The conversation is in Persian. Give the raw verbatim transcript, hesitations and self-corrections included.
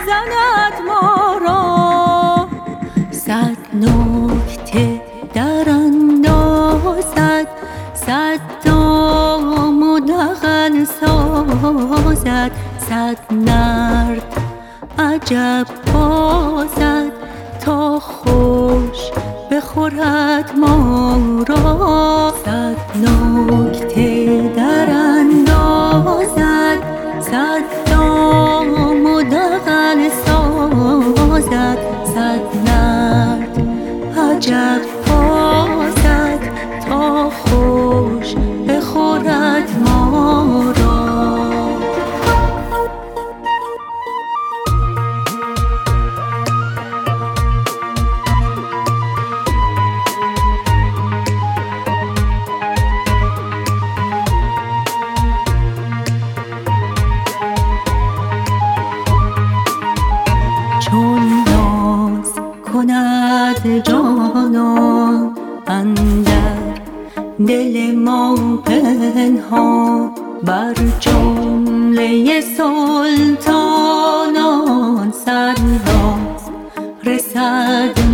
زند ما را. صد نکته در اندازد، صد دام و دغل سازد، صد نرد عجب بازد تا خوش بخورد ما را. صد نکته در اندازد، صد دام و دغل سازد، صد نرد عجب بازد تا خوش بخورد ما را. چون ناز کند جانان اندر دل ما پنهان، بر جمله سلطانان سرناز رسد